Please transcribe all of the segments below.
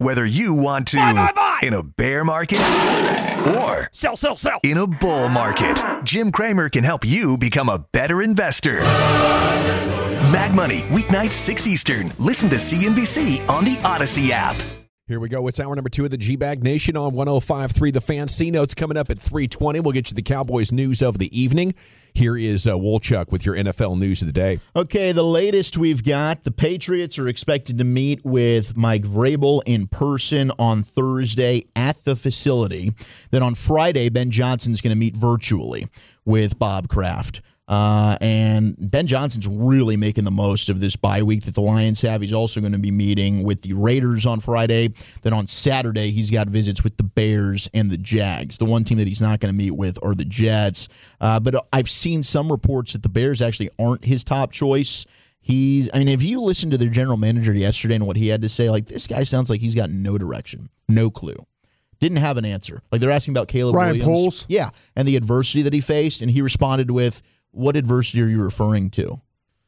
Whether you want to Buy. in a bear market or Sell. in a bull market, Jim Cramer can help you become a better investor. Mag Money, weeknights 6 Eastern. Listen to CNBC on the Odyssey app. Here we go. It's hour number 2 of the G-Bag Nation on 105.3 The Fan. C-Notes coming up at 3:20. We'll get you the Cowboys news of the evening. Here is Wolchuk with your NFL news of the day. Okay, the latest we've got, the Patriots are expected to meet with Mike Vrabel in person on Thursday at the facility. Then on Friday, Ben Johnson's going to meet virtually with Bob Kraft. And Ben Johnson's really making the most of this bye week that the Lions have. He's also going to be meeting with the Raiders on Friday. Then on Saturday, he's got visits with the Bears and the Jags. The one team that he's not going to meet with are the Jets. But I've seen some reports that the Bears actually aren't his top choice. If you listen to their general manager yesterday and what he had to say, like, this guy sounds like he's got no direction, no clue. Didn't have an answer. Like, they're asking about Caleb Ryan Williams. Poles? Yeah, and the adversity that he faced, and he responded with, what adversity are you referring to?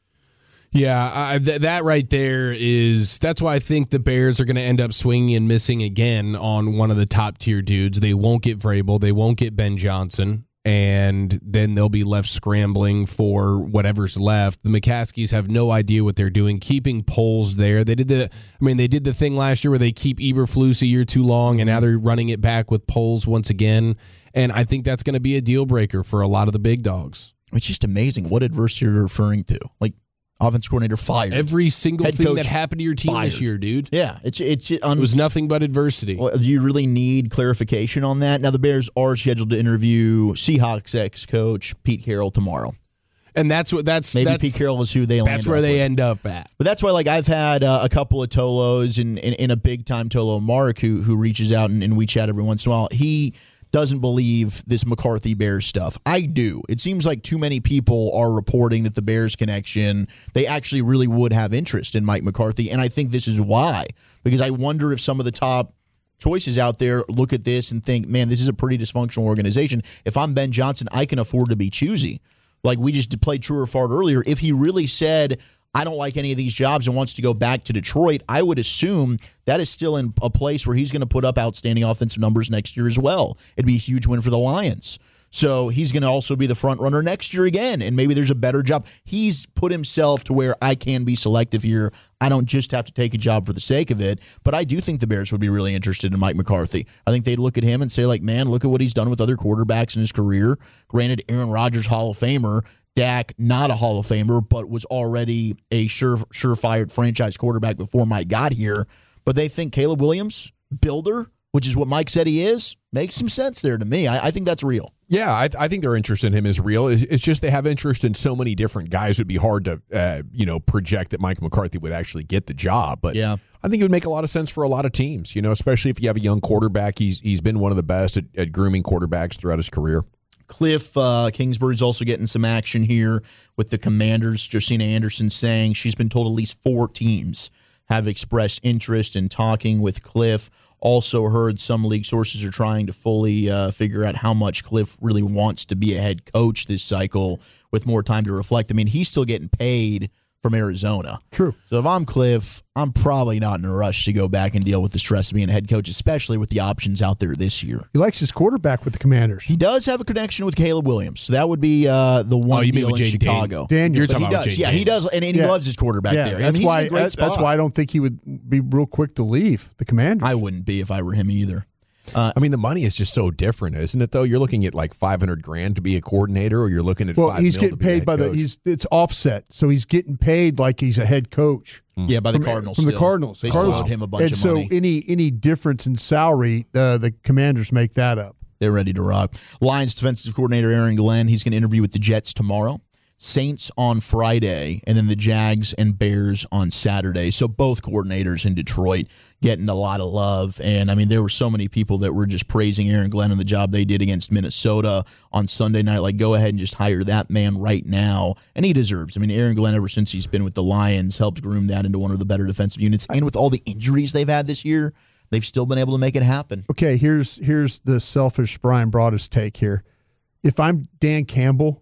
Yeah, that right there that's why I think the Bears are going to end up swinging and missing again on one of the top-tier dudes. They won't get Vrabel. They won't get Ben Johnson. And then they'll be left scrambling for whatever's left. The McCaskies have no idea what they're doing. Keeping Poles there. They did the thing last year where they keep Eberflus a year too long, and now they're running it back with Poles once again. And I think that's going to be a deal breaker for a lot of the big dogs. It's just amazing what adversity you're referring to. Like, offense coordinator fired. Every single Head thing coach that happened to your team fired this year, dude. Yeah, it was nothing but adversity. Well, do you really need clarification on that? Now, the Bears are scheduled to interview Seahawks ex-coach Pete Carroll tomorrow. And maybe Pete Carroll is who they land up with. That's where they end up at. But that's why, like, I've had a couple of Tolos and a big-time Tolo, Mark, who reaches out and we chat every once in a while. He doesn't believe this McCarthy Bears stuff. I do. It seems like too many people are reporting that the Bears connection, they actually really would have interest in Mike McCarthy, and I think this is why. Because I wonder if some of the top choices out there look at this and think, man, this is a pretty dysfunctional organization. If I'm Ben Johnson, I can afford to be choosy. Like we just played True or Fart earlier. If he really said, I don't like any of these jobs and wants to go back to Detroit, I would assume that is still in a place where he's going to put up outstanding offensive numbers next year as well. It'd be a huge win for the Lions. So he's going to also be the front runner next year again, and maybe there's a better job. He's put himself to where I can be selective here. I don't just have to take a job for the sake of it, but I do think the Bears would be really interested in Mike McCarthy. I think they'd look at him and say, like, man, look at what he's done with other quarterbacks in his career. Granted, Aaron Rodgers, Hall of Famer. Dak, not a Hall of Famer, but was already a surefire franchise quarterback before Mike got here. But they think Caleb Williams, builder, which is what Mike said he is, makes some sense there to me. I think that's real. Yeah, I think their interest in him is real. It's just they have interest in so many different guys. It would be hard to, project that Mike McCarthy would actually get the job. But yeah, I think it would make a lot of sense for a lot of teams, especially if you have a young quarterback. He's been one of the best at grooming quarterbacks throughout his career. Cliff Kingsbury's also getting some action here with the Commanders. Josina Anderson saying she's been told at least 4 teams have expressed interest in talking with Cliff. Also heard some league sources are trying to fully figure out how much Cliff really wants to be a head coach this cycle with more time to reflect. I mean, he's still getting paid from Arizona. True. So if I'm Cliff, I'm probably not in a rush to go back and deal with the stress of being a head coach, especially with the options out there this year. He likes his quarterback with the Commanders. He does have a connection with Caleb Williams. So that would be the one deal in Chicago. Daniel. You're talking about Jay. Yeah, he does, and he loves his quarterback there. That's he's why. in a great spot. That's why I don't think he would be real quick to leave the Commanders. I wouldn't be if I were him either. The money is just so different, isn't it? Though you're looking at like $500,000 to be a coordinator, or you're looking at he's getting paid by it's offset, so he's getting paid like he's a head coach. Yeah, by the Cardinals. From the Cardinals, they owed him a bunch of money. And so any difference in salary, the Commanders make that up. They're ready to rock. Lions defensive coordinator Aaron Glenn, he's going to interview with the Jets tomorrow. Saints on Friday, and then the Jags and Bears on Saturday. So both coordinators in Detroit getting a lot of love. And, there were so many people that were just praising Aaron Glenn and the job they did against Minnesota on Sunday night. Like, go ahead and just hire that man right now. And he deserves. Aaron Glenn, ever since he's been with the Lions, helped groom that into one of the better defensive units. And with all the injuries they've had this year, they've still been able to make it happen. Okay, here's the selfish Brian Broaddus take here. If I'm Dan Campbell,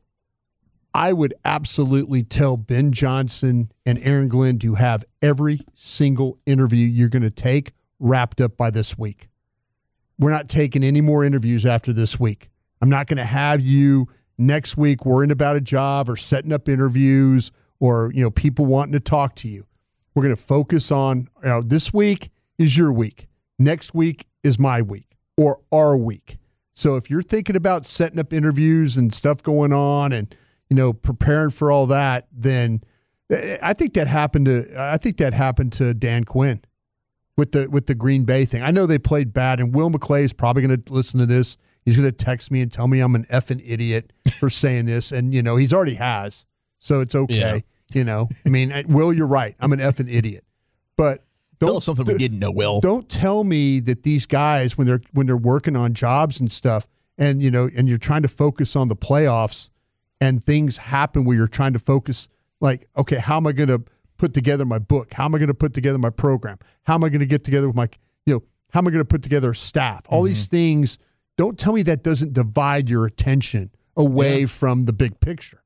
I would absolutely tell Ben Johnson and Aaron Glenn to have every single interview you're going to take wrapped up by this week. We're not taking any more interviews after this week. I'm not going to have you next week worrying about a job or setting up interviews or, people wanting to talk to you. We're going to focus on, this week is your week. Next week is my week or our week. So if you're thinking about setting up interviews and stuff going on and, preparing for all that, then I think that happened to Dan Quinn with the Green Bay thing. I know they played bad, and Will McClay is probably going to listen to this. He's going to text me and tell me I'm an effing idiot for saying this, and he's already has, so it's okay. Yeah. Will, you're right. I'm an effing idiot, but tell us something we didn't know. Will, don't tell me that these guys when they're working on jobs and stuff, and and you're trying to focus on the playoffs, and things happen where you're trying to focus. Like, okay, how am I going to put together my book? How am I going to put together my program? How am I going to get together with my, how am I going to put together a staff? All these things, don't tell me that doesn't divide your attention away from the big picture.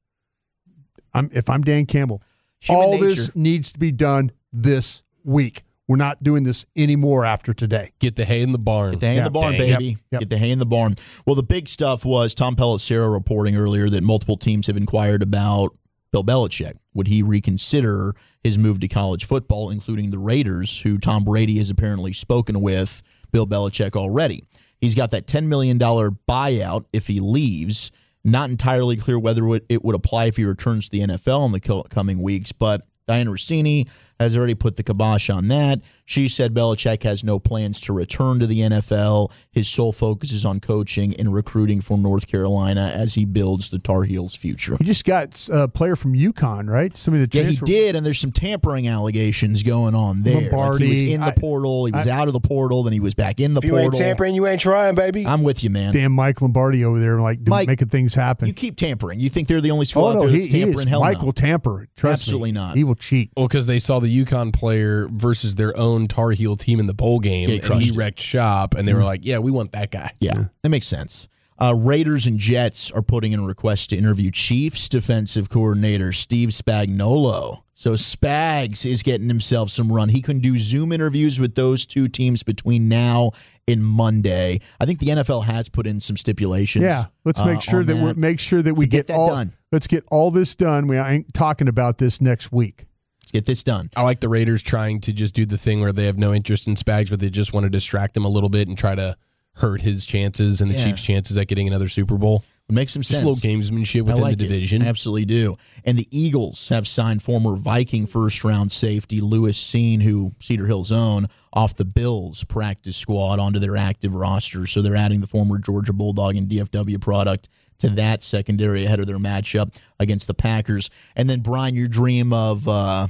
If I'm Dan Campbell, all this needs to be done this week. We're not doing this anymore after today. Get the hay in the barn. Get the hay in the barn, baby. Yep. Get the hay in the barn. Well, the big stuff was Tom Pelissero reporting earlier that multiple teams have inquired about Bill Belichick. Would he reconsider his move to college football, including the Raiders, who Tom Brady has apparently spoken with Bill Belichick already? He's got that $10 million buyout if he leaves. Not entirely clear whether it would apply if he returns to the NFL in the coming weeks, but Diana Rossini has already put the kibosh on that. She said Belichick has no plans to return to the NFL. His sole focus is on coaching and recruiting for North Carolina as he builds the Tar Heels' future. He just got a player from UConn, right? Somebody that he did, and there's some tampering allegations going on there. Lombardi. Like he was in the portal, he was out of the portal, then he was back in the portal. You ain't tampering, you ain't trying, baby. I'm with you, man. Damn Mike Lombardi over there, making things happen. You keep tampering. You think they're the only school out there that's tampering? Hell no. Mike will tamper. Trust Absolutely me. not. He will cheat. Well, because they saw the UConn player versus their own Tar Heel team in the bowl game, and he wrecked shop, and they were like, yeah, we want that guy. Yeah, that makes sense. Raiders and Jets are putting in a request to interview Chiefs defensive coordinator Steve Spagnuolo. So Spags is getting himself some run. He can do Zoom interviews with those two teams between now and Monday. I think the NFL has put in some stipulations. Yeah, let's make sure that we get all done. Let's get all this done. We ain't talking about this next week. Get this done. I like the Raiders trying to just do the thing where they have no interest in Spags, but they just want to distract him a little bit and try to hurt his chances and the Chiefs' chances at getting another Super Bowl. It makes some sense. Just a little gamesmanship within the division. I absolutely do. And the Eagles have signed former Viking first-round safety Lewis Seen, who Cedar Hill's own, off the Bills practice squad onto their active roster. So they're adding the former Georgia Bulldog and DFW product to that secondary ahead of their matchup against the Packers. And then, Brian, your dream of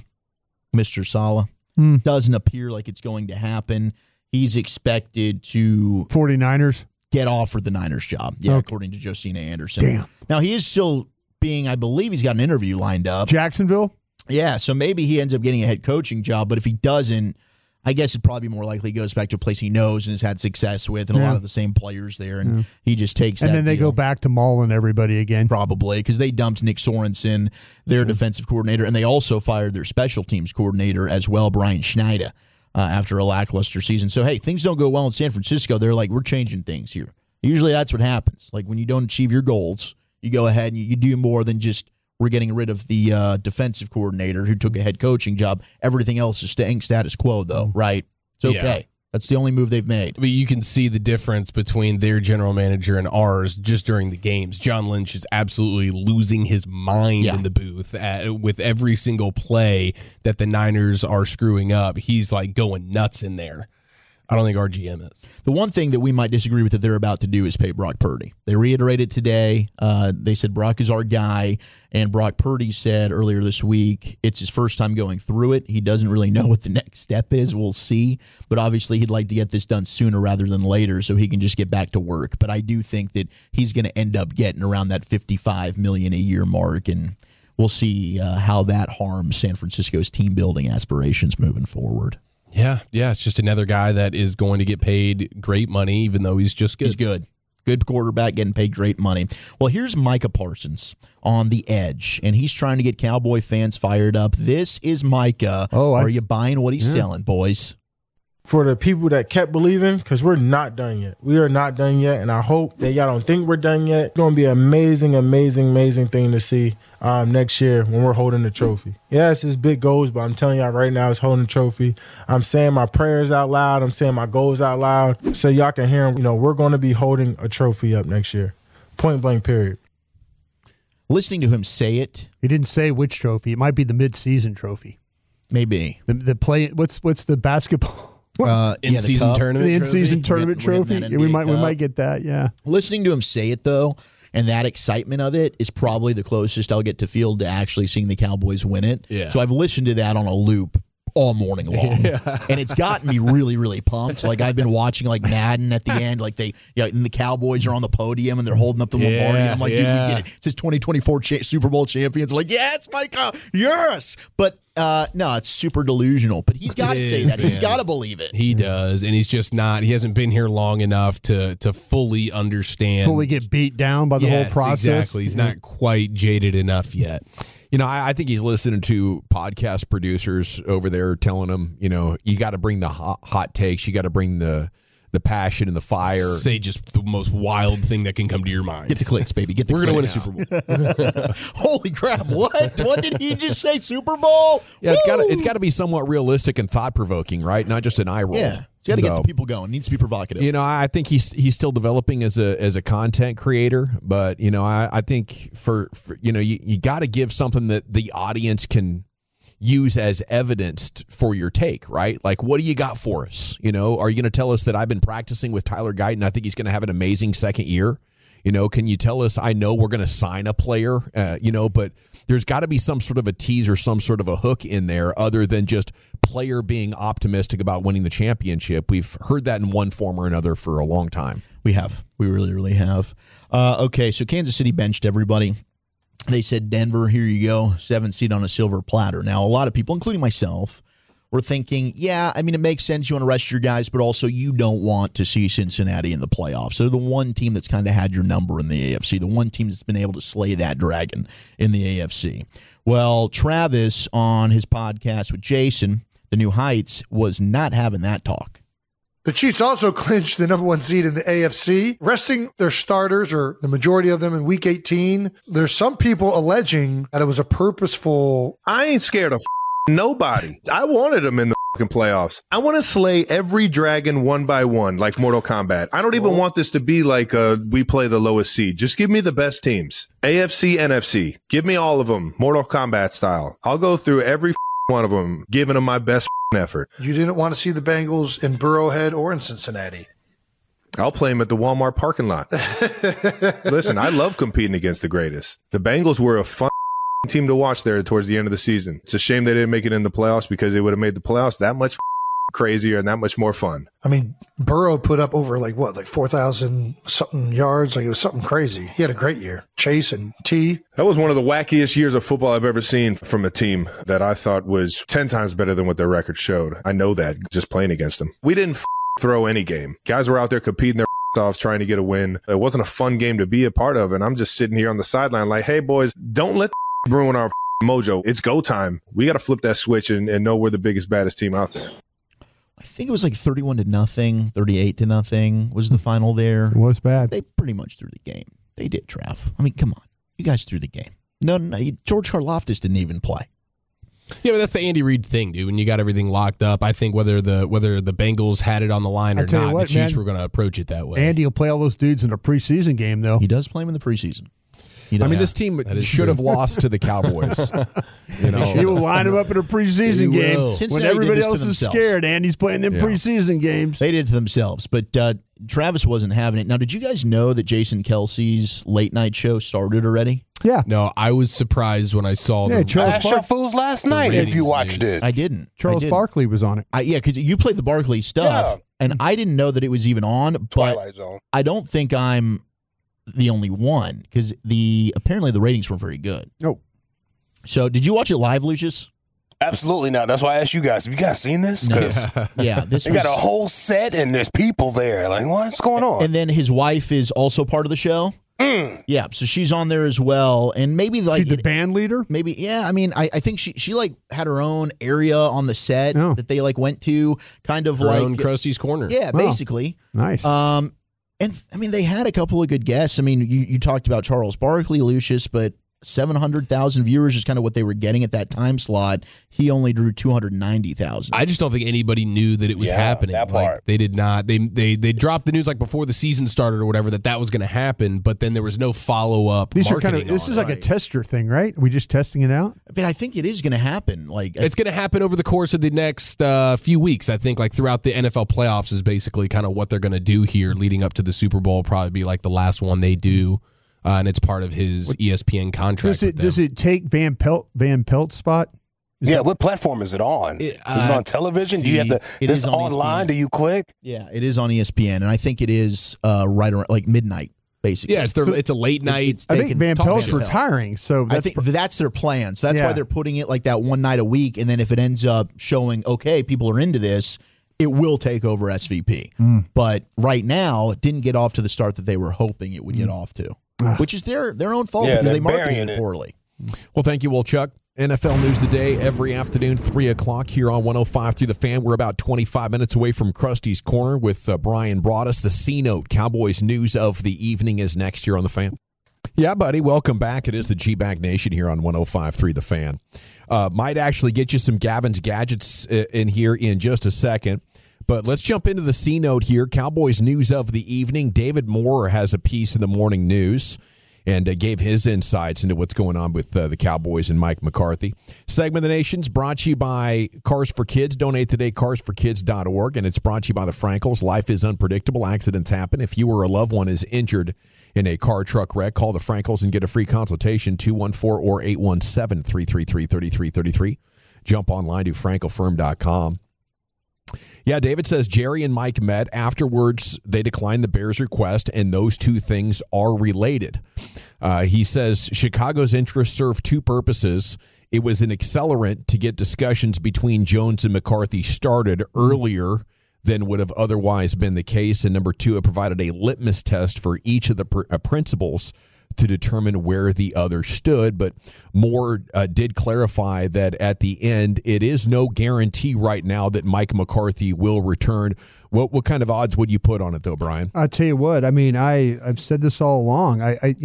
Mr. Saleh doesn't appear like it's going to happen. He's expected to 49ers get offered the Niners job. Yeah, okay. According to Josina Anderson. Damn. Now, he is still I believe he's got an interview lined up. Jacksonville? Yeah, so maybe he ends up getting a head coaching job, but if he doesn't, I guess it probably more likely goes back to a place he knows and has had success with and a lot of the same players there, and he just takes that. And then they go back to mauling everybody again. Probably, because they dumped Nick Sorensen, their defensive coordinator, and they also fired their special teams coordinator as well, Brian Schneider, after a lackluster season. So, hey, things don't go well in San Francisco. They're like, we're changing things here. Usually that's what happens. Like when you don't achieve your goals, you go ahead and you do more than just we're getting rid of the defensive coordinator who took a head coaching job. Everything else is staying status quo, though, right? It's okay. Yeah. That's the only move they've made. But you can see the difference between their general manager and ours just during the games. John Lynch is absolutely losing his mind in the booth with every single play that the Niners are screwing up. He's like going nuts in there. I don't think our GM is. The one thing that we might disagree with that they're about to do is pay Brock Purdy. They reiterated today. They said Brock is our guy, and Brock Purdy said earlier this week it's his first time going through it. He doesn't really know what the next step is. We'll see. But obviously he'd like to get this done sooner rather than later so he can just get back to work. But I do think that he's going to end up getting around that $55 million a year mark, and we'll see how that harms San Francisco's team-building aspirations moving forward. Yeah, it's just another guy that is going to get paid great money, even though he's just good. He's good. Good quarterback getting paid great money. Well, here's Micah Parsons on the edge, and he's trying to get Cowboy fans fired up. This is Micah. Are you buying what he's selling, boys? for the people that kept believing, because we're not done yet. We are not done yet, and I hope that y'all don't think we're done yet. It's going to be an amazing, amazing, amazing thing to see next year when we're holding the trophy. Yes, it's big goals, but I'm telling y'all right now, it's holding the trophy. I'm saying my prayers out loud. I'm saying my goals out loud so y'all can hear them. You know, we're going to be holding a trophy up next year. Point blank, period. Listening to him say it. He didn't say which trophy. It might be the mid-season trophy. Maybe. The play. What's the basketball? In-season tournament The in-season tournament trophy. We We might get that, yeah. Listening to him say it, though, and that excitement of it is probably the closest I'll get to feel to actually seeing the Cowboys win it. Yeah. So I've listened to that on a loop all morning long. And it's gotten me really, really pumped. Like, I've been watching, like, Madden at the end. Like, and the Cowboys are on the podium, and they're holding up the Lombardi. And I'm like, dude, you get it. It says 2024 Super Bowl champions. I'm like, yes, Micah, yes. But, no, it's super delusional. But he's got to say that. He's got to believe it. He does, and he's just not. He hasn't been here long enough to fully understand. Fully get beat down by the whole process. Exactly. He's not quite jaded enough yet. You know, I think he's listening to podcast producers over there telling him, you know, you got to bring the hot takes. You got to bring the passion and the fire. Say just the most wild thing that can come to your mind. Get the clicks, baby. Get the We're going to clicks. win a Super Bowl. Holy crap. What did he just say? Super Bowl? Yeah, it's got to be somewhat realistic and thought-provoking, right? Not just an eye roll. Yeah. It's got to get the people going. It needs to be provocative. You know, I think he's still developing as a content creator, but you know, I think for you know, you got to give something that the audience can use as evidence for your take, right? Like, what do you got for us? You know, are you going to tell us that I've been practicing with Tyler Guyton? I think he's going to have an amazing second year. You know, can you tell us, I know we're going to sign a player, you know, but there's got to be some sort of a teaser, some sort of a hook in there other than just player being optimistic about winning the championship. We've heard that in one form or another for a long time. We have. We really, really have. Okay, so Kansas City benched everybody. They said, Denver, here you go, 7th seed on a silver platter. Now, a lot of people, including myself, were thinking, yeah, I mean, it makes sense. You want to rest your guys, but also you don't want to see Cincinnati in the playoffs. They're the one team that's kind of had your number in the AFC, the one team that's been able to slay that dragon in the AFC. Well, Travis, on his podcast with Jason, The New Heights, was not having that talk. The Chiefs also clinched the number 1 seed in the AFC, resting their starters, or the majority of them, in Week 18. There's some people alleging that it was a purposeful... I ain't scared of nobody. I wanted them in the playoffs. I want to slay every dragon one by one, like Mortal Kombat. I don't even want this to be like we play the lowest seed. Just give me the best teams. AFC, NFC. Give me all of them, Mortal Kombat style. I'll go through every one of them, giving them my best effort. You didn't want to see the Bengals in Burrowhead or in Cincinnati. I'll play them at the Walmart parking lot. Listen, I love competing against the greatest. The Bengals were a fun team to watch there towards the end of the season. It's a shame they didn't make it in the playoffs, because they would have made the playoffs that much crazier and that much more fun. I mean, Burrow put up over like 4,000 something yards. Like, it was something crazy. He had a great year. Chase and T. That was one of the wackiest years of football I've ever seen from a team that I thought was 10 times better than what their record showed. I know that just playing against them. We didn't throw any game. Guys were out there competing their off trying to get a win. It wasn't a fun game to be a part of, and I'm just sitting here on the sideline like, hey boys, don't let ruin our mojo. It's go time. We got to flip that switch and know we're the biggest, baddest team out there. I think it was like 31-0, 38-0 was the final there. It was bad. They pretty much threw the game. They did, Trav. I mean, come on. You guys threw the game. No, George Karlaftis didn't even play. Yeah, but that's the Andy Reid thing, dude. When you got everything locked up, I think whether the Bengals had it on the line or not, the Chiefs were going to approach it that way. Andy will play all those dudes in a preseason game, though. He does play them in the preseason. I mean, this team should have lost to the Cowboys. You know, he will line them up in a preseason game when everybody else is scared. Andy's playing them preseason games. They did it to themselves, but Travis wasn't having it. Now, did you guys know that Jason Kelsey's late night show started already? Yeah. No, I was surprised when I saw the Charles Your Fools last night if you watched it. I didn't. Charles Barkley was on it. Yeah, because you played the Barkley stuff, and I didn't know that it was even on, but Twilight Zone. I don't think I'm the only one, because apparently the ratings weren't very good. No. So did you watch it live, Lucius? Absolutely not. That's why I asked you guys. Have you guys seen this? Yeah, this got a whole set and there's people there. Like, what's going on? And then his wife is also part of the show. Yeah, so she's on there as well, and maybe like she's the band leader. Maybe, yeah. I mean, I think she like had her own area on the set that they like went to, kind of her like own Krusty's Corner. Yeah, basically. Nice. And I mean, they had a couple of good guests. I mean, you talked about Charles Barkley, Lucius, but 700,000 viewers is kind of what they were getting at that time slot. He only drew 290,000. I just don't think anybody knew that it was happening. That part. Like, they did not. They dropped the news like before the season started or whatever that was going to happen, but then there was no follow up. These are kind of this is like a tester thing, right? Are we just testing it out? I mean, I think it is going to happen. Like it's going to happen over the course of the next few weeks. I think like throughout the NFL playoffs is basically kind of what they're going to do here, leading up to the Super Bowl. Probably be like the last one they do. And it's part of his ESPN contract. Does it take Van Pelt's spot? What platform is it on? Is it on television? Do you have to? It is on online. ESPN. Do you click? Yeah, it is on ESPN, and I think it is right around like midnight, basically. Yeah, it's a late night. I think Van Pelt's retiring, so I think that's their plan. So that's why they're putting it like that one night a week, and then if it ends up showing, okay, people are into this, it will take over SVP. But right now, it didn't get off to the start that they were hoping it would get off to. Which is their own fault because they marketed it poorly. Well, thank you, Chuck. NFL News Today every afternoon, 3 o'clock here on 105 through the Fan. We're about 25 minutes away from Krusty's Corner with Brian Broaddus. The C-Note Cowboys news of the evening is next here on the Fan. Yeah, buddy, welcome back. It is the G-Bag Nation here on 105.3 The Fan. Might actually get you some Gavin's Gadgets in here in just a second. But let's jump into the C-Note here. Cowboys news of the evening. David Moore has a piece in the morning news and gave his insights into what's going on with the Cowboys and Mike McCarthy. Segment of the Nation's brought to you by Cars for Kids. Donate today, carsforkids.org. And it's brought to you by the Frankels. Life is unpredictable. Accidents happen. If you or a loved one is injured in a car truck wreck, call the Frankels and get a free consultation, 214 or 817-333-3333. Jump online to frankelfirm.com. Yeah, David says Jerry and Mike met. Afterwards, they declined the Bears' request, and those two things are related. He says Chicago's interest served two purposes. It was an accelerant to get discussions between Jones and McCarthy started earlier than would have otherwise been the case. And number two, it provided a litmus test for each of the principals to determine where the other stood. But Moore did clarify that at the end, it is no guarantee right now that Mike McCarthy will return. What kind of odds would you put on it, though, Brian? I'll tell you what. I mean, I've said this all along.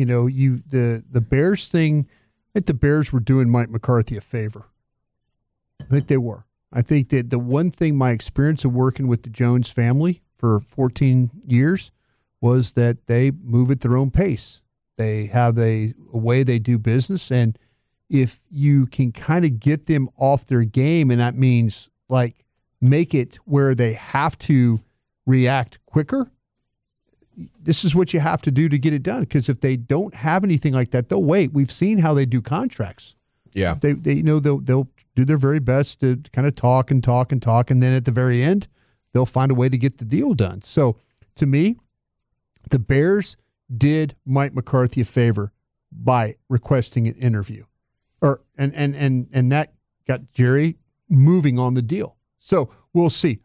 The Bears thing. I think the Bears were doing Mike McCarthy a favor. I think they were. I think that the one thing, my experience of working with the Jones family for 14 years was that they move at their own pace. They have a way they do business, and if you can kind of get them off their game, and that means like make it where they have to react quicker, this is what you have to do to get it done. Because if they don't have anything like that, they'll wait. We've seen how they do contracts. Yeah, they'll do their very best to kind of talk, and then at the very end, they'll find a way to get the deal done. So to me, the Bears did Mike McCarthy a favor by requesting an interview, and that got Jerry moving on the deal. So we'll see.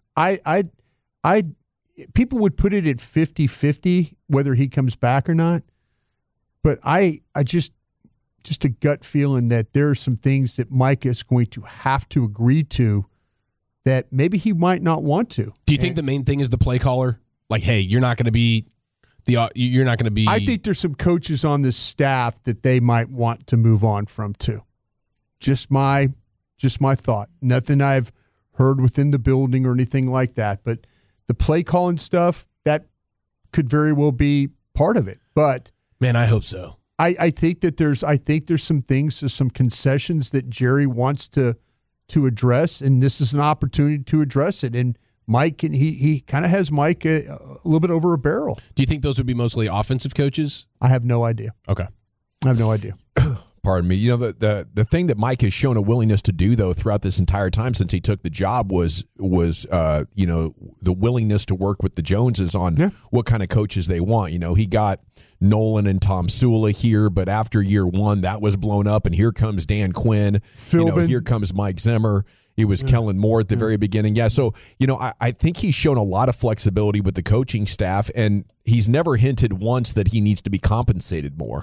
People would put it at 50-50 whether he comes back or not, but I just a gut feeling that there are some things that Mike is going to have to agree to that maybe he might not want to. Do you think the main thing is the play caller? Like, hey, you're not going to be. I think there's some coaches on this staff that they might want to move on from too. Just my thought. Nothing I've heard within the building or anything like that. But the play calling stuff, that could very well be part of it. But man, I hope so. I think there's some things, some concessions that Jerry wants to address, and this is an opportunity to address it. And Mike, and he kind of has Mike a little bit over a barrel. Do you think those would be mostly offensive coaches? I have no idea. Okay. I have no idea. Pardon me. You know, the thing that Mike has shown a willingness to do, though, throughout this entire time since he took the job was the willingness to work with the Joneses on what kind of coaches they want. You know, he got Nolan and Tom Sula here, but after year one, that was blown up, and here comes Dan Quinn. Philbin. Here comes Mike Zimmer. He was Kellen Moore at the very beginning. Yeah, so, I think he's shown a lot of flexibility with the coaching staff, and he's never hinted once that he needs to be compensated more,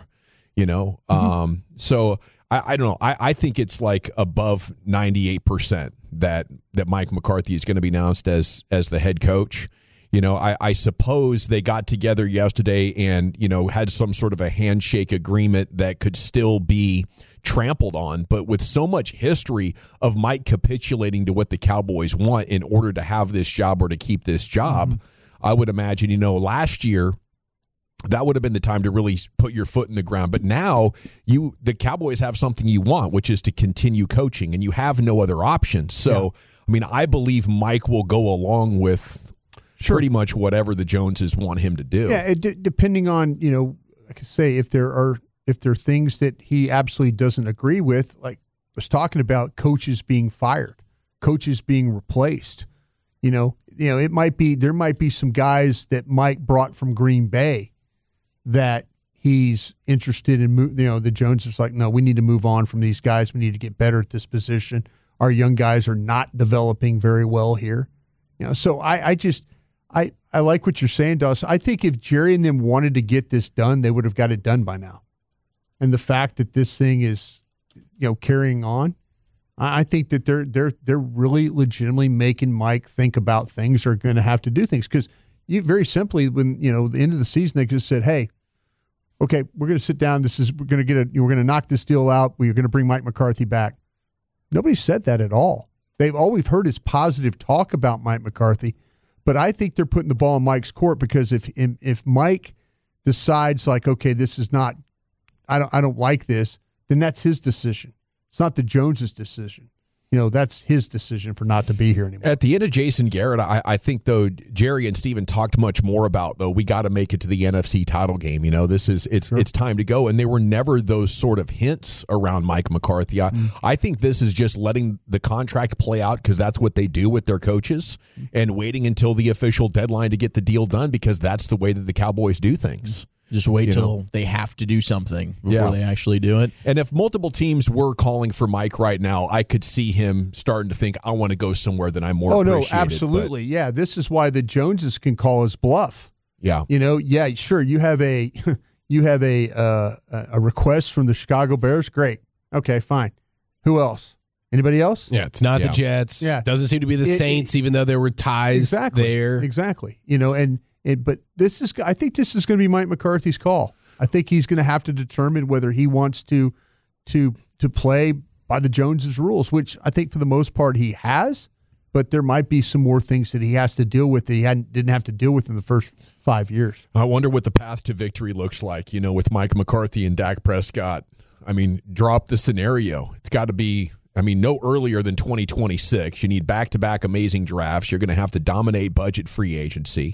So I don't know. I think it's like above 98% that Mike McCarthy is going to be announced as the head coach. I suppose they got together yesterday and, had some sort of a handshake agreement that could still be trampled on. But with so much history of Mike capitulating to what the Cowboys want in order to have this job or to keep this job, I would imagine, last year, that would have been the time to really put your foot in the ground. But now the Cowboys have something you want, which is to continue coaching, and you have no other options. So, I believe Mike will go along with pretty much whatever the Joneses want him to do. Yeah, depending on, like I say, if there are things that he absolutely doesn't agree with, like I was talking about coaches being fired, coaches being replaced. There might be some guys that Mike brought from Green Bay that he's interested in. The Joneses like, no, we need to move on from these guys. We need to get better at this position. Our young guys are not developing very well here. So I like what you're saying, Dawson. I think if Jerry and them wanted to get this done, they would have got it done by now. And the fact that this thing is, carrying on, I think that they're really legitimately making Mike think about things, or going to have to do things. Because very simply, when the end of the season, they just said, "Hey, okay, we're going to sit down. We're going to knock this deal out. We're going to bring Mike McCarthy back." Nobody said that at all. All we've heard is positive talk about Mike McCarthy. But I think they're putting the ball in Mike's court, because if Mike decides like, okay, this is not, I don't like this, then that's his decision. It's not the Joneses' decision. That's his decision for not to be here anymore. At the end of Jason Garrett, I think, though, Jerry and Steven talked much more about, though, we got to make it to the NFC title game. It's time to go. And there were never those sort of hints around Mike McCarthy. I think this is just letting the contract play out, because that's what they do with their coaches, and waiting until the official deadline to get the deal done, because that's the way that the Cowboys do things. Just wait till they have to do something before they actually do it. And if multiple teams were calling for Mike right now, I could see him starting to think, I want to go somewhere that I'm more appreciated. Oh, no, absolutely. Yeah, this is why the Joneses can call his bluff. Yeah. Sure, you have a request from the Chicago Bears. Great. Okay, fine. Who else? Anybody else? Yeah, it's not the Jets. Yeah. Doesn't seem to be the Saints, even though there were ties there. Exactly. But I think this is going to be Mike McCarthy's call. I think he's going to have to determine whether he wants to play by the Joneses rules, which I think for the most part he has, but there might be some more things that he has to deal with that he didn't have to deal with in the first 5 years. I wonder what the path to victory looks like, with Mike McCarthy and Dak Prescott. Drop the scenario. It's got to be, no earlier than 2026. You need back-to-back amazing drafts. You're going to have to dominate budget free agency.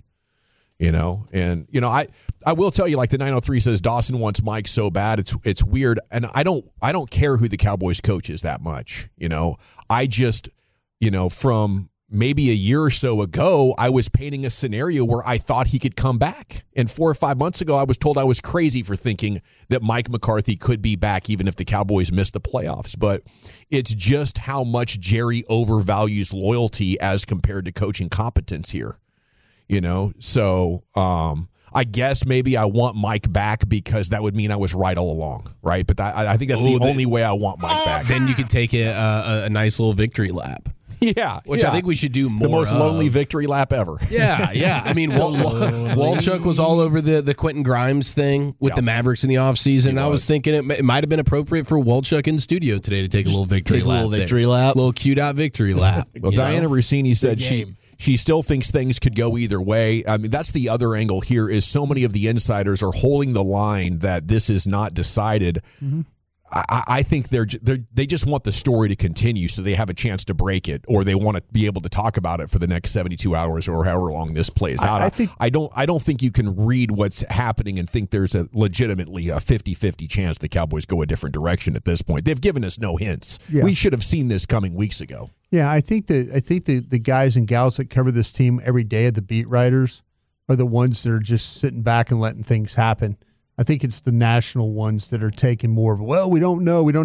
I will tell you, like the 903 says, Dawson wants Mike so bad. It's weird. And I don't care who the Cowboys coach is that much. I just, from maybe a year or so ago, I was painting a scenario where I thought he could come back. And 4 or 5 months ago, I was told I was crazy for thinking that Mike McCarthy could be back even if the Cowboys missed the playoffs. But it's just how much Jerry overvalues loyalty as compared to coaching competence here. So I guess maybe I want Mike back because that would mean I was right all along, right? But I think that's the only way I want Mike back. Then you could take a nice little victory lap. Yeah, which I think we should do more. The most lonely victory lap ever. Yeah. I mean, Walchuk was all over the Quentin Grimes thing with the Mavericks in the offseason. I was thinking it might have been appropriate for Walchuk in studio today to take a little victory lap. Little Q-dot victory lap. Well, Diana Rossini said she still thinks things could go either way. I mean, that's the other angle here is so many of the insiders are holding the line that this is not decided. Mm-hmm. I think they just want the story to continue so they have a chance to break it, or they want to be able to talk about it for the next 72 hours or however long this plays out. I don't think you can read what's happening and think there's legitimately a 50-50 chance the Cowboys go a different direction at this point. They've given us no hints. Yeah. We should have seen this coming weeks ago. Yeah, I think the guys and gals that cover this team every day, the beat writers, are the ones that are just sitting back and letting things happen. I think it's the national ones that are taking more of, well, we don't know.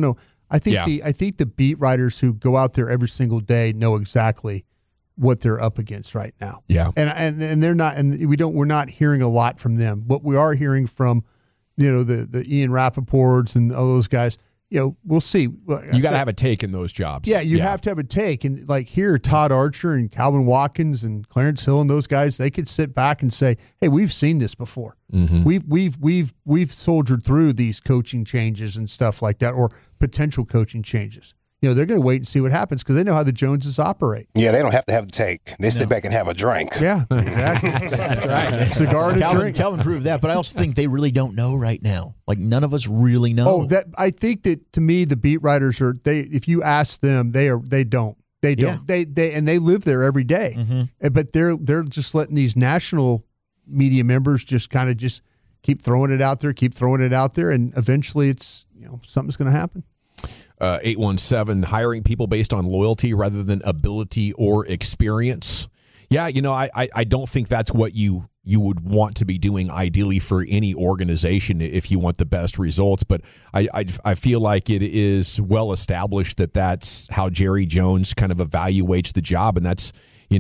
I think the beat writers who go out there every single day know exactly what they're up against right now. Yeah. And they're not, and we're not hearing a lot from them. What we are hearing from, the Ian Rappaports and all those guys, we'll see. You got to have a take in those jobs. Yeah, you have to have a take. And like here, Todd Archer and Calvin Watkins and Clarence Hill and those guys, they could sit back and say, "Hey, we've seen this before. Mm-hmm. We've soldiered through these coaching changes and stuff like that, or potential coaching changes." They're going to wait and see what happens because they know how the Joneses operate. Yeah, they don't have to have the take. They sit back and have a drink. Yeah, exactly. That's right. Cigar and a drink. Calvin proved that, but I also think they really don't know right now. Like, none of us really know. I think that, to me, the beat writers if you ask them, they don't. They don't. Yeah. They live there every day. Mm-hmm. But they're just letting these national media members just kind of just keep throwing it out there, and eventually it's something's going to happen. 817, hiring people based on loyalty rather than ability or experience. Yeah, I don't think that's what you would want to be doing ideally for any organization if you want the best results. But I feel like it is well established that that's how Jerry Jones kind of evaluates the job, and that's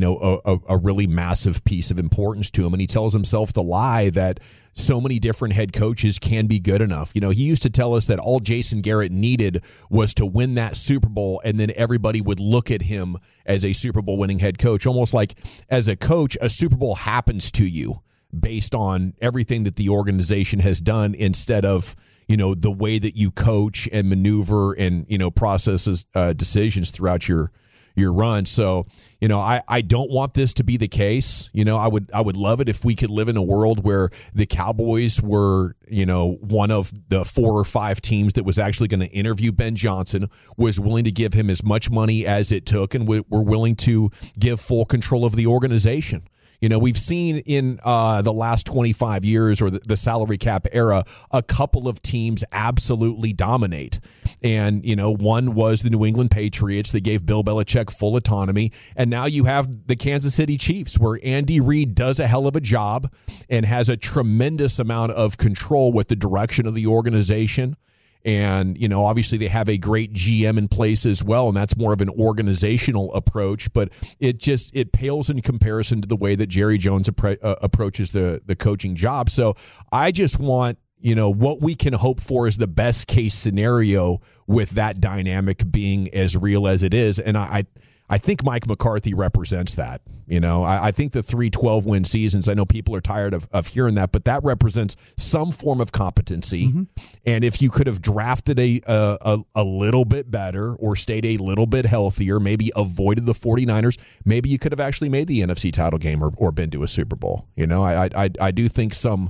a really massive piece of importance to him. And he tells himself the lie that so many different head coaches can be good enough. He used to tell us that all Jason Garrett needed was to win that Super Bowl, and then everybody would look at him as a Super Bowl winning head coach. Almost like as a coach, a Super Bowl happens to you based on everything that the organization has done, instead of the way that you coach and maneuver and processes decisions throughout your run. So, I don't want this to be the case. I would love it if we could live in a world where the Cowboys were, one of the 4 or 5 teams that was actually going to interview Ben Johnson, was willing to give him as much money as it took, and were willing to give full control of the organization. We've seen in the last 25 years, or the salary cap era, a couple of teams absolutely dominate. And, one was the New England Patriots that gave Bill Belichick full autonomy. And now you have the Kansas City Chiefs, where Andy Reid does a hell of a job and has a tremendous amount of control with the direction of the organization. And, obviously they have a great GM in place as well, and that's more of an organizational approach. But it pales in comparison to the way that Jerry Jones approaches the coaching job. So I just want, what we can hope for is the best case scenario with that dynamic being as real as it is. And I think Mike McCarthy represents that. I think the 3 12-win seasons, I know people are tired of hearing that, but that represents some form of competency. Mm-hmm. And if you could have drafted a little bit better, or stayed a little bit healthier, maybe avoided the 49ers, maybe you could have actually made the NFC title game or been to a Super Bowl. I do think some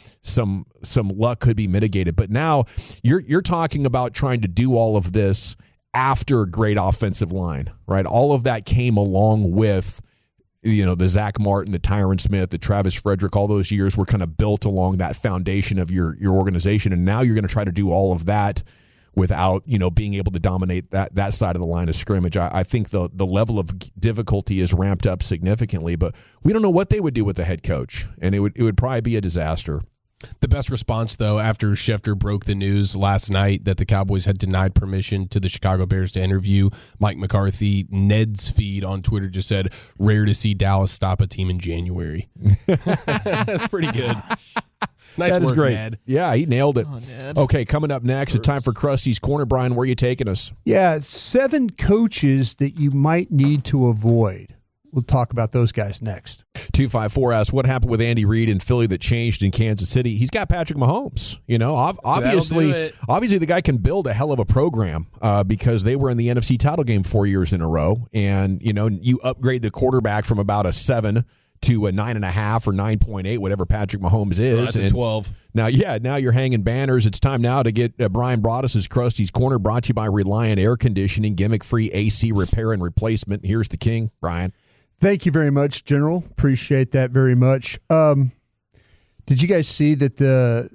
luck could be mitigated. But now you're talking about trying to do all of this after great offensive line, right? All of that came along with, the Zach Martin, the Tyron Smith, the Travis Frederick. All those years were kind of built along that foundation of your organization. And now you're going to try to do all of that without, being able to dominate that side of the line of scrimmage. I think the level of difficulty is ramped up significantly, but we don't know what they would do with the head coach. And it would probably be a disaster. The best response, though, after Schefter broke the news last night that the Cowboys had denied permission to the Chicago Bears to interview Mike McCarthy, Ned's feed on Twitter just said, "Rare to see Dallas stop a team in January." That's pretty good. Nice that work, is great. Ned. Yeah, he nailed it. Okay, coming up next, it's time for Krusty's Corner. Brian, where are you taking us? Yeah, 7 coaches that you might need to avoid. We'll talk about those guys next. 254 asks, what happened with Andy Reid in Philly that changed in Kansas City? He's got Patrick Mahomes. Obviously the guy can build a hell of a program because they were in the NFC title game 4 years in a row. And, you upgrade the quarterback from about a 7 to a 9.5 or 9.8, whatever Patrick Mahomes is. That's a 12. Now you're hanging banners. It's time now to get Brian Broaddus' Krusty's Corner, brought to you by Reliant Air Conditioning, gimmick-free AC repair and replacement. Here's the king, Brian. Thank you very much, General. Appreciate that very much. Did you guys see that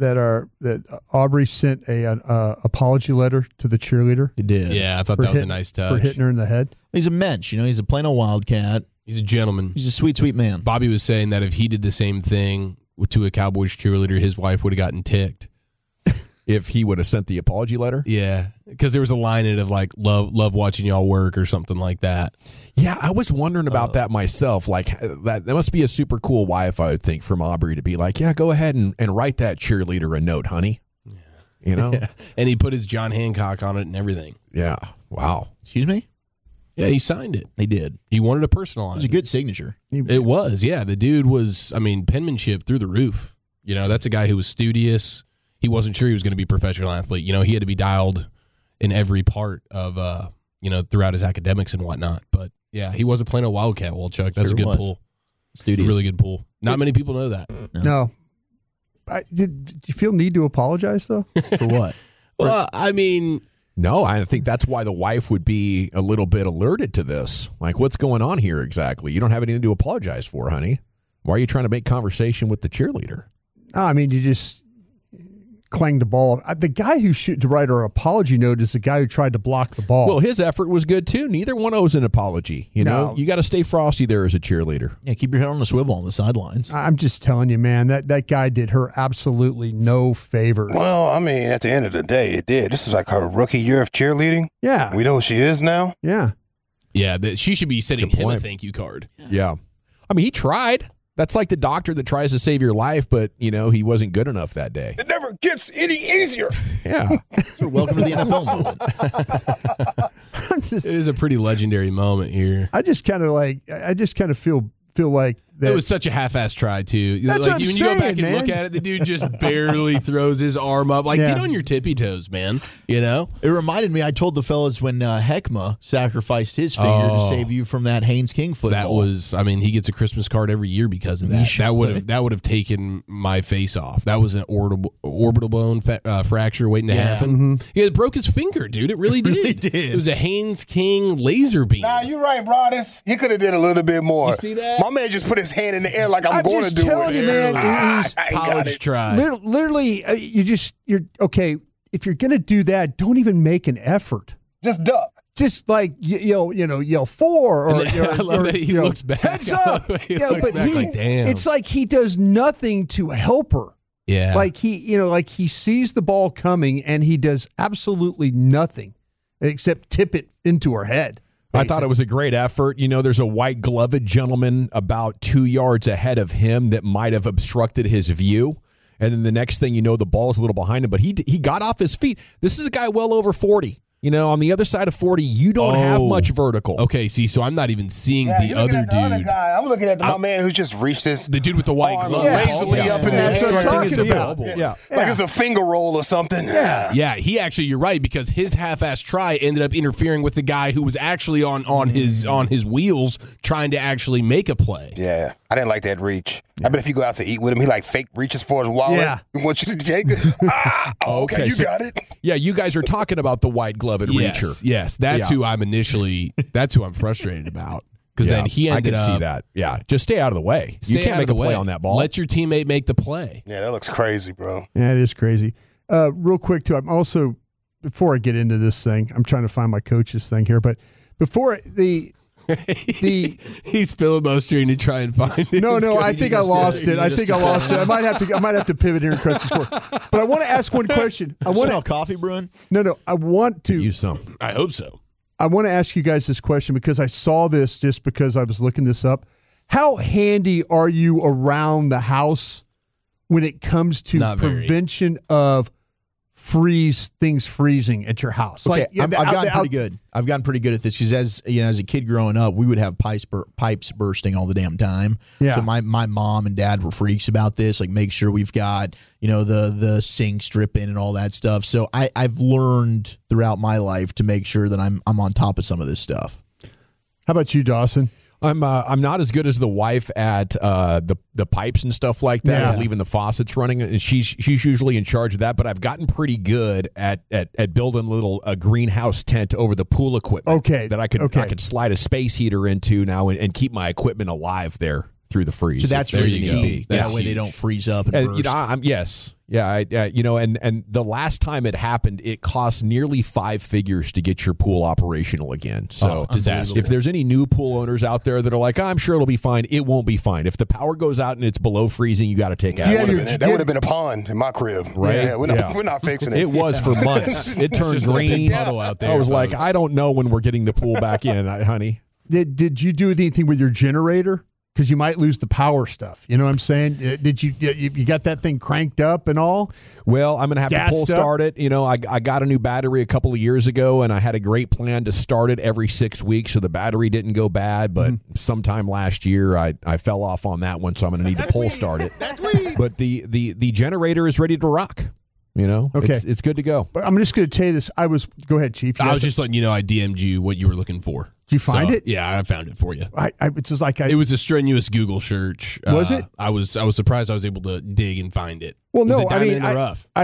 Aubrey sent a apology letter to the cheerleader? He did. Yeah, I thought that was a nice touch. For hitting her in the head. He's a mensch, he's a plain old Wildcat. He's a gentleman. He's a sweet, sweet man. Bobby was saying that if he did the same thing to a Cowboys cheerleader, his wife would have gotten ticked. if he would have sent the apology letter. Yeah, because there was a line in it of like love watching y'all work or something like that. Yeah, I was wondering about that myself. Like that must be a super cool wife, I would think, from Aubrey to be like, yeah, go ahead and write that cheerleader a note, honey. Yeah. You know? Yeah. And he put his John Hancock on it and everything. Yeah. Wow. Excuse me? Yeah, he signed it. He did. He wanted to personalize it. It was a good signature. It was, yeah. The dude was, penmanship through the roof. You know, that's a guy who was studious. He wasn't sure he was going to be a professional athlete. You know, he had to be dialed in every part of, throughout his academics and whatnot. But, yeah, he wasn't playing a Wildcat, Wolchuk. That's Sure a good was. pull. Studious. Really good pull. Not many people know that. No. Did you feel need to apologize, though? For what? Well, No, I think that's why the wife would be a little bit alerted to this. Like, what's going on here exactly? You don't have anything to apologize for, honey. Why are you trying to make conversation with the cheerleader? No, I mean, you just clanged the ball. The guy who should to write our apology note is the guy who tried to block the ball. Well, his effort was good, too. Neither one owes an apology. You know, No. you got to stay frosty there as a cheerleader. Yeah, keep your head on the swivel on the sidelines. I'm just telling you, man, that guy did her absolutely no favors. Well, I mean, at the end of the day, it did. This is like her rookie year of cheerleading. Yeah. We know who she is now. Yeah. yeah, she should be sending Good him a point. thank you card. Yeah. I mean, he tried. That's like the doctor that tries to save your life, but, you know, he wasn't good enough that day. It never gets any easier. Yeah. Welcome to the NFL moment. It is a pretty legendary moment here. I just kind of feel like that. It was such a half-assed try, too. That's like, what I'm when you go back saying, and man. look at it, the dude just barely throws his arm up. Like, Yeah. get on your tippy toes, man. You know? It reminded me, I told the fellas when Heckma sacrificed his finger to save you from that Haynes King football. That was, he gets a Christmas card every year because of that. That would have taken my face off. That was an orbital bone fracture waiting to happen. Mm-hmm. It broke his finger, dude. It really did. really did. It was a Haynes King laser beam. Nah, you're right, Broadus. He could have did a little bit more. You see that? My man just put his hand in the air like I'm going to just do telling it. you, man. He's I ain't got College it. try. literally, you're okay. If you're gonna do that, don't even make an effort. Just duck. Just like yell 4 or I love or, that he you know, looks back. Heads up. He Yeah, looks but back like, damn. It's like he does nothing to help her. Yeah. Like he sees the ball coming and he does absolutely nothing except tip it into her head. I thought it was a great effort. You know, there's a white gloved gentleman about 2 yards ahead of him that might have obstructed his view. And then the next thing you know, the ball's a little behind him. But he got off his feet. This is a guy well over 40. You know, on the other side of 40, you don't have much vertical. Okay, see, so I'm not even seeing the you're other looking at the other dude. guy. I'm looking at my man who just reached his The dude with the white arm glove. lazily up in there, That's what I'm obstructing his talking view. about. Yeah. Like it's a finger roll or something. Yeah. Yeah, you're right, because his half-ass try ended up interfering with the guy who was actually on his wheels trying to actually make a play. Yeah. I didn't like that reach. I bet if you go out to eat with him, he like fake reaches for his wallet. Yeah. He wants you to take it. Okay, you so- got it. Yeah, you guys are talking about the white gloved reacher. Yes, that's Yeah. who I'm frustrated about. Because then he ended I up. can see that. Yeah, just stay out of the way. Stay You can't out make of a the play way. on that ball. Let your teammate make the play. Yeah, that looks crazy, bro. Yeah, it is crazy. Real quick, too, I'm also, before I get into this thing, I'm trying to find my coach's thing here, but before the He's filibustering to try and find it. no, It's I crazy think to I say. lost it. I think I lost it. I might have to pivot here and cross the score. But I want to ask one question. I want Smell coffee brewing? No, I want to use some. I hope so. I want to ask you guys this question because I saw this just because I was looking this up. How handy are you around the house when it comes to Not very. prevention of things freezing at your house? Okay, yeah, I've gotten pretty good. I've gotten pretty good at this because as a kid growing up, we would have pipes bursting all the damn time. Yeah. So my mom and dad were freaks about this. Like, make sure we've got the sink strip in and all that stuff. So I've learned throughout my life to make sure that I'm on top of some of this stuff. How about you, Dawson? I'm not as good as the wife at the pipes and stuff like that, Yeah. and leaving the faucets running, and she's usually in charge of that. But I've gotten pretty good at building a greenhouse tent over the pool equipment. Okay, that I could slide a space heater into now and keep my equipment alive there. through the freeze. So that's if really the there's key. need That be. way they don't freeze up and And, burst. yes. Yeah, and the last time it happened, it cost nearly 5 figures to get your pool operational again. So disaster. if there's any new pool owners out there that are like, I'm sure it'll be fine, it won't be fine. If the power goes out and it's below freezing, you got to take action. That would have been a pond in my crib. Right? Yeah, we're not fixing it. It was for months. It turned just a big green. puddle out there, I was like, folks. I don't know when we're getting the pool back in, honey. Did you do anything with your generator? Because you might lose the power stuff. You know what I'm saying? Did you got that thing cranked up and all? Well, I'm going to have to Gassed pull up? start it. You know, I got a new battery a couple of years ago, and I had a great plan to start it every 6 weeks, so the battery didn't go bad. But sometime last year, I fell off on that one, so I'm going to need to pull start it. But the generator is ready to rock. You know, Okay. it's good to go. But I'm just going to tell you this. Go ahead, Chief. I was just letting you know I DM'd you what you were looking for. Did you find it? Yeah, I found it for you. It's just like It was a strenuous Google search. Was it? I was surprised I was able to dig and find it. Well, Was no, it I diamond mean, in the rough? I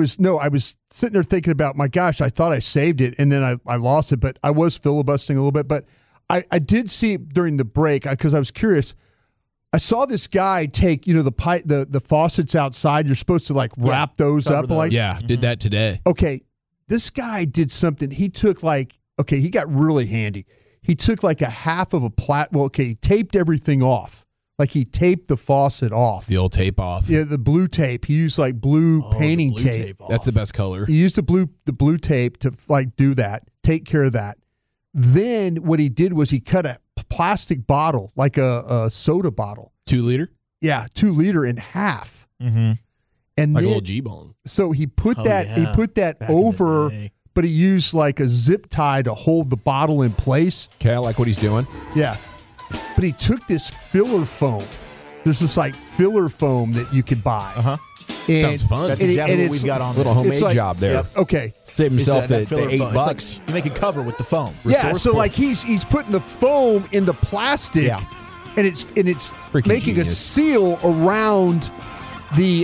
was sitting there thinking about, my gosh, I thought I saved it, and then I lost it, but I was filibustering a little bit. But I did see it during the break because I was curious. I saw this guy take, the pipe, the faucets outside. You're supposed to like wrap those cover up, those. like Yeah, did that today. okay. This guy did something. He took he got really handy. He took like a half of a he taped everything off. Like he taped the faucet off. The old tape off. Yeah, the blue tape. He used like blue painting the blue tape. That's the best color. He used the blue tape to like do that, take care of that. Then what he did was he cut a plastic bottle, like a soda bottle. 2 liter? Yeah, 2 liter in half. Mm-hmm. And Like a then, little G-bone. so he put Oh, that yeah. Back in the over, day. but he used like a zip tie to hold the bottle in place. Okay, I like what he's doing. Yeah. But he took this filler foam. There's this like filler foam that you could buy. Uh-huh. And- Sounds fun. That's and exactly and what it's- we've got on Little there. homemade it's like- job there. Yep, okay. Save himself That the filler $8. foam. It's like you make a cover with the foam. Yeah, so Resourceful. like he's putting the foam in the plastic, Yeah. and it's Freaking making genius. a seal around the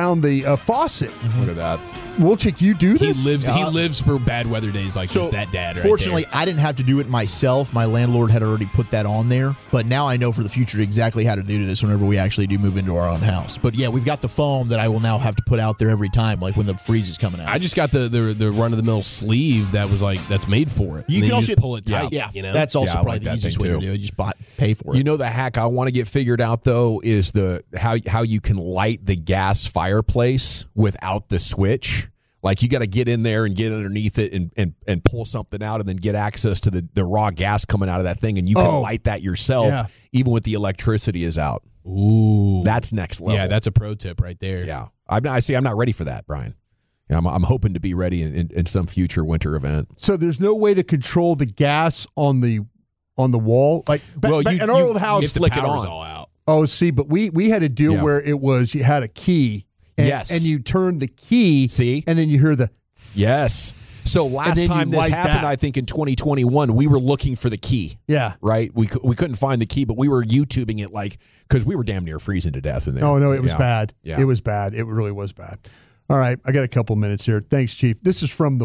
faucet. Look at that. Wolchik, you do He this? lives for bad weather days like this. That dad right fortunately, there. I didn't have to do it myself. My landlord had already put that on there. But now I know for the future exactly how to do this whenever we actually do move into our own house. But yeah, we've got the foam that I will now have to put out there every time, like when the freeze is coming out. I just got the run-of-the-mill sleeve that's made for it. You And can then also just pull it tight. Yeah, you know? that's also Yeah, I probably like the that easiest thing way to too. do it. Just pay for it. You know, the hack I want to get figured out though is how you can light the gas fireplace without the switch. Like you got to get in there and get underneath it and pull something out and then get access to the raw gas coming out of that thing, and you can light that yourself Yeah. even with the electricity is out. Ooh. That's next level. Yeah, that's a pro tip right there. Yeah. I'm not ready for that, Brian. Yeah, I'm hoping to be ready in some future winter event. So there's no way to control the gas on the wall, like in our old house. If the flick it power's on. all out. Oh, see, but we had a deal Yeah. where it was you had a key, and, Yes. and you turn the key, See? and then you hear the Yes. So and last then time you this light happened, that. I think in 2021, we were looking for the key. yeah. Right, we couldn't find the key, but we were YouTubing it because we were damn near freezing to death in there. Oh no, it was Yeah. bad. Yeah. It was bad. It really was bad. All right, I got a couple minutes here. Thanks, Chief. This is from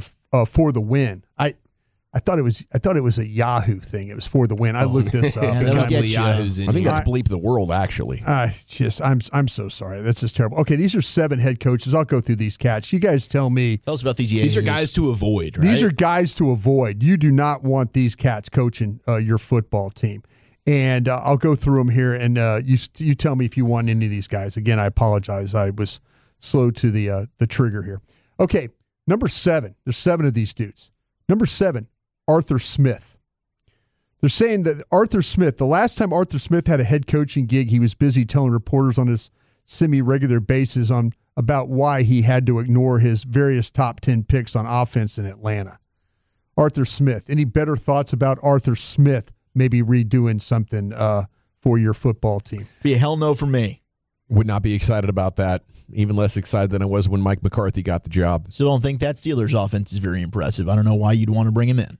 For the Win. I thought it was a Yahoo thing. It was For the Win. I looked this up. Yeah, and that'll I- get you. Yahoo's in I think here. that's Bleep the World actually. I'm so sorry. That's just terrible. Okay, these are 7 head coaches. I'll go through these cats. You guys tell me. Tell us about these. These are yahoos. guys to avoid, right? These are guys to avoid. You do not want these cats coaching your football team. And I'll go through them here, and you tell me if you want any of these guys. Again, I apologize. I was slow to the trigger here. Okay, number 7. There's 7 of these dudes. Number 7, Arthur Smith. They're saying that Arthur Smith, the last time Arthur Smith had a head coaching gig, he was busy telling reporters on his semi-regular basis about why he had to ignore his various top 10 picks on offense in Atlanta. Arthur Smith. Any better thoughts about Arthur Smith maybe redoing something for your football team? Be a hell no for me. Would not be excited about that. Even less excited than I was when Mike McCarthy got the job. Still don't think that Steelers offense is very impressive. I don't know why you'd want to bring him in.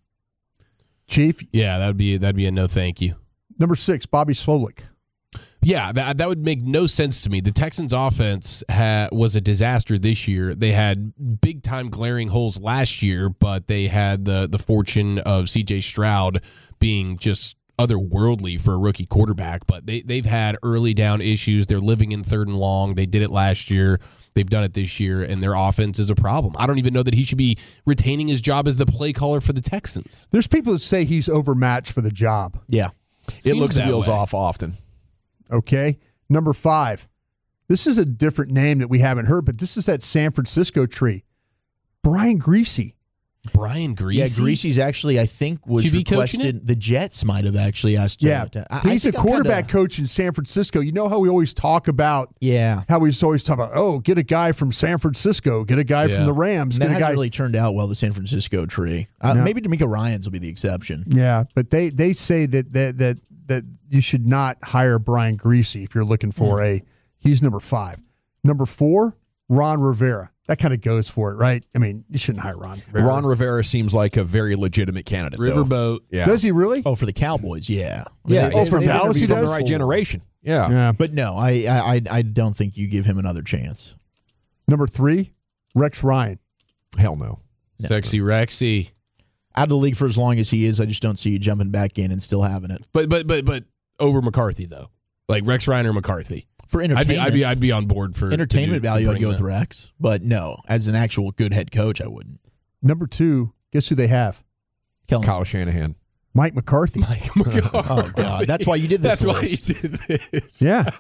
Chief, Yeah, that'd be a no thank you. number 6, Bobby Slolik. Yeah, that would make no sense to me. The Texans' offense was a disaster this year. They had big-time glaring holes last year, but they had the fortune of C.J. Stroud being just otherworldly for a rookie quarterback, but they've had early down issues. They're living in 3rd and long. They did it last year. They've done it this year, and their offense is a problem. I don't even know that he should be retaining his job as the play caller for the Texans. There's people that say he's overmatched for the job. Yeah. It looks that wheels way. off often. Okay. Number 5. This is a different name that we haven't heard, but this is that San Francisco tree. Brian Griese. Brian Griese? Yeah, Greasy's actually, I think, was QB coaching requested. The Jets might have actually asked. He's a quarterback coach in San Francisco. You know how we always talk about? Yeah. How we always talk about? Get a guy from San Francisco. Get a guy from the Rams. And that get a hasn't guy. really turned out well. The San Francisco tree. Maybe D'Amico Ryans will be the exception. Yeah, but they say that you should not hire Brian Griese if you're looking for He's number 5. Number 4, Ron Rivera. That kind of goes for it, right? I mean, you shouldn't hire Ron Rivera. Ron Rivera seems like a very legitimate candidate. Riverboat. Yeah. Does he really? Oh, for the Cowboys, yeah. Yeah. Oh, for Dallas, he He's from the does? right generation. Yeah. But no, I don't think you give him another chance. Number 3, Rex Ryan. Hell no. Sexy Rexy. Out of the league for as long as he is, I just don't see you jumping back in and still having it. But over McCarthy, though. Like Rex Ryan or McCarthy. For entertainment, I'd be on board for entertainment value. I'd go with that. Rex, but no, as an actual good head coach, I wouldn't. Number 2, guess who they have? Kyle Shanahan. Mike McCarthy. Oh God, that's why you did this. That's list. why you did this. Yeah.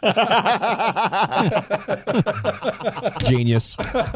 Genius.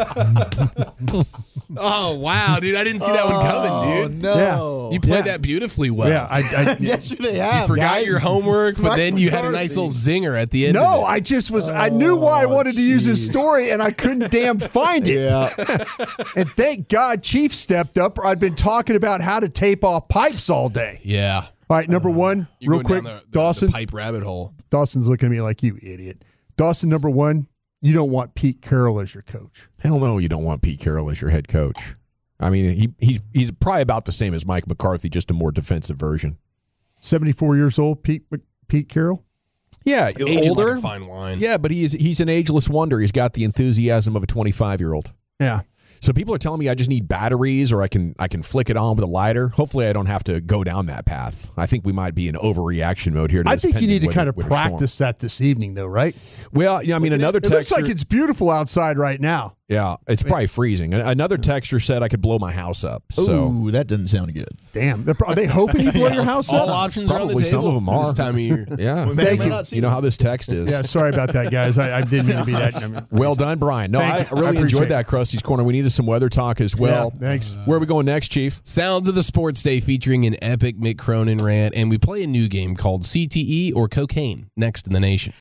Oh wow, dude! I didn't see that one coming, dude. No, You played that beautifully well. Yeah. I Guess who they have? You forgot guys? your homework, but Mike then you had a McCarthy. nice little zinger at the end. No, of it. I just was. I knew why I wanted to use this story, and I couldn't damn find it. Yeah. And thank God Chief stepped up. Or I'd been talking about how to tape off pipes all day. Yeah. All right, number 1, You're real going quick, down Dawson. the pipe rabbit hole. Dawson's looking at me like, you idiot. Dawson, number 1, you don't want Pete Carroll as your coach. Hell no, you don't want Pete Carroll as your head coach. I mean, he's probably about the same as Mike McCarthy, just a more defensive version. 74 years old, Pete Carroll. Yeah, Aging older. like a fine wine. Yeah, but he's an ageless wonder. He's got the enthusiasm of a 25-year-old. Yeah. So people are telling me I just need batteries or I can flick it on with a lighter. Hopefully I don't have to go down that path. I think we might be in overreaction mode here. I think you need to kind of practice that this evening, though, right? Well, yeah, I mean, another It looks texter. like it's beautiful outside right now. Yeah, it's probably freezing. Another texter said I could blow my house up. So Ooh, that doesn't sound good. Damn. Are they hoping you blow your house All up? options are on the Probably table. some of them are. This time of year. yeah, Thank you. You know how this text is. Yeah, sorry about that, guys. I didn't mean to be that. I mean, Well done, Brian. No, I Thank you. I really appreciate enjoyed that Krusty's Corner. We needed some weather talk as well. Yeah, thanks. Where are we going next, Chief? Sounds of the Sports Day featuring an epic Mick Cronin rant, and we play a new game called CTE or Cocaine next in the nation.